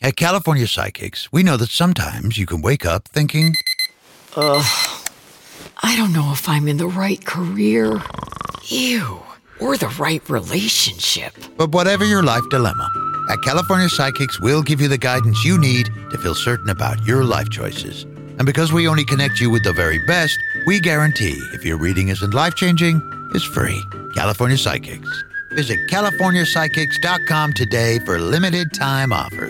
At California Psychics, we know that sometimes you can wake up thinking, I don't know if I'm in the right career. Ew. Or the right relationship. But whatever your life dilemma, at California Psychics, we'll give you the guidance you need to feel certain about your life choices. And because we only connect you with the very best, we guarantee if your reading isn't life-changing, it's free. California Psychics. Visit CaliforniaPsychics.com today for limited time offers.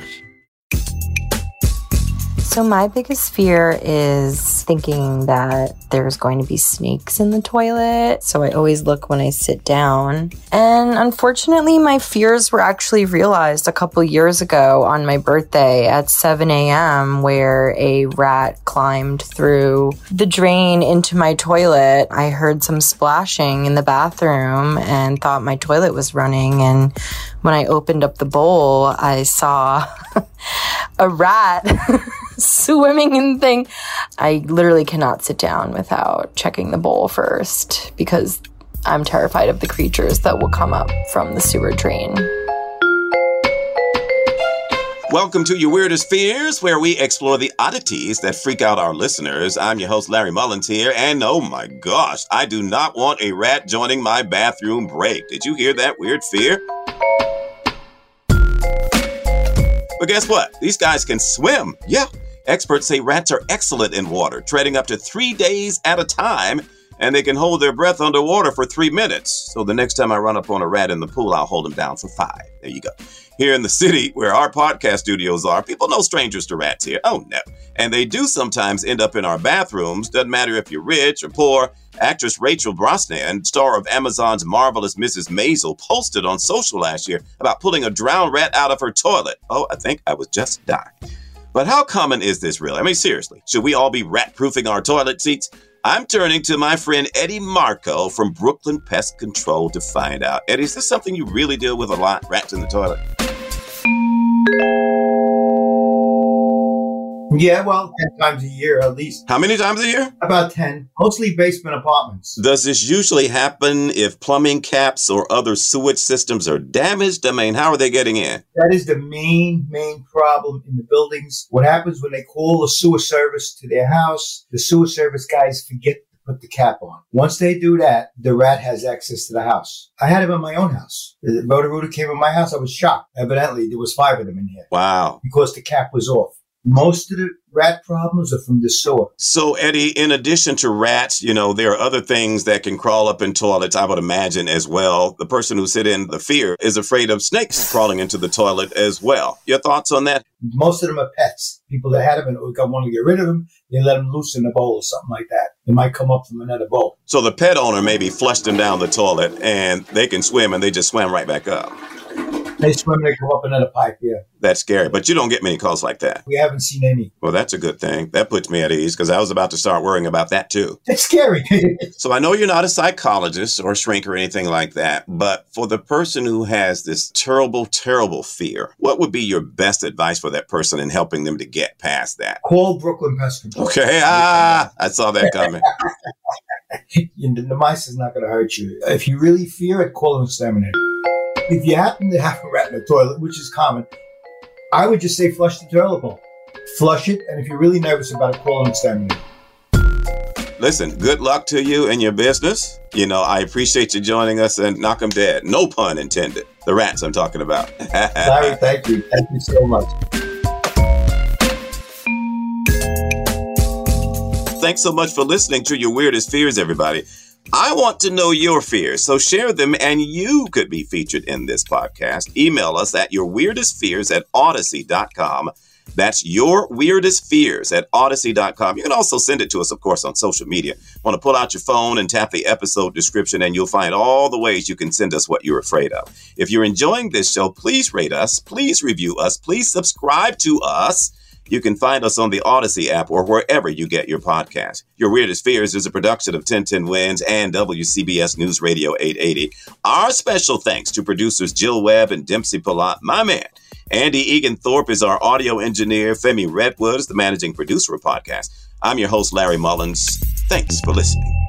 So my biggest fear is thinking that there's going to be snakes in the toilet. So I always look when I sit down. And unfortunately, my fears were actually realized a couple years ago on my birthday at 7 a.m. where a rat climbed through the drain into my toilet. I heard some splashing in the bathroom and thought my toilet was running. And when I opened up the bowl, I saw a rat swimming in the thing. I literally cannot sit down without checking the bowl first because I'm terrified of the creatures that will come up from the sewer drain. Welcome to Your Weirdest Fears, where we explore the oddities that freak out our listeners. I'm your host, Larry Mullins here, and oh my gosh, I do not want a rat joining my bathroom break. Did you hear that weird fear? But guess what? These guys can swim. Yeah. Experts say rats are excellent in water, treading up to 3 days at a time, and they can hold their breath underwater for 3 minutes. So the next time I run up on a rat in the pool, I'll hold him down for 5. There you go. Here in the city where our podcast studios are, people know strangers to rats here. Oh, no. And they do sometimes end up in our bathrooms. Doesn't matter if you're rich or poor. Actress Rachel Brosnahan, star of Amazon's Marvelous Mrs. Maisel, posted on social last year about pulling a drowned rat out of her toilet. Oh, I think I was just dying. But how common is this really? I mean, seriously, should we all be rat-proofing our toilet seats? I'm turning to my friend Eddie Marco from Brooklyn Pest Control to find out. Eddie, is this something you really deal with a lot, rats in the toilet? Yeah, well, 10 times a year at least. How many times a year? About 10. Mostly basement apartments. Does this usually happen if plumbing caps or other sewage systems are damaged? I mean, how are they getting in? That is the main problem in the buildings. What happens when they call the sewer service to their house, the sewer service guys forget to put the cap on. Once they do that, the rat has access to the house. I had him in my own house. The Roto-Rooter came in my house. I was shocked. Evidently, there was 5 of them in here. Wow. Because the cap was off. Most of the rat problems are from the sewer. So, Eddie, in addition to rats, there are other things that can crawl up in toilets, I would imagine, as well. The person who said in the fear is afraid of snakes crawling into the toilet as well. Your thoughts on that? Most of them are pets. People that had them and want to get rid of them, they let them loose in a bowl or something like that. They might come up from another bowl. So the pet owner maybe flushed them down the toilet and they can swim and they just swam right back up. They swim, they come up another pipe, yeah. That's scary, but you don't get many calls like that. We haven't seen any. Well, that's a good thing. That puts me at ease because I was about to start worrying about that too. It's scary. So I know you're not a psychologist or a shrink or anything like that, but for the person who has this terrible, terrible fear, what would be your best advice for that person in helping them to get past that? Call Brooklyn Pest Control. Okay, I saw that coming. The mice is not going to hurt you. If you really fear it, call an exterminator. If you happen to have a rat in the toilet, which is common, I would just say flush the toilet bowl. Flush it, and if you're really nervous about it, call an exterminator. Listen, good luck to you and your business. I appreciate you joining us and knock 'em dead. No pun intended. The rats I'm talking about. Larry, thank you. Thank you so much. Thanks so much for listening to Your Weirdest Fears, everybody. I want to know your fears, so share them and you could be featured in this podcast. Email us at yourweirdestfears@odyssey.com. That's yourweirdestfears@odyssey.com. You can also send it to us, of course, on social media. Want to pull out your phone and tap the episode description and you'll find all the ways you can send us what you're afraid of. If you're enjoying this show, please rate us, please review us, please subscribe to us. You can find us on the Odyssey app or wherever you get your podcast. Your Weirdest Fears is a production of 1010 Winds and WCBS News Radio 880. Our special thanks to producers Jill Webb and Dempsey Palat, my man. Andy Egan Thorpe is our audio engineer. Femi Redwood is the managing producer of podcast. I'm your host, Larry Mullins. Thanks for listening.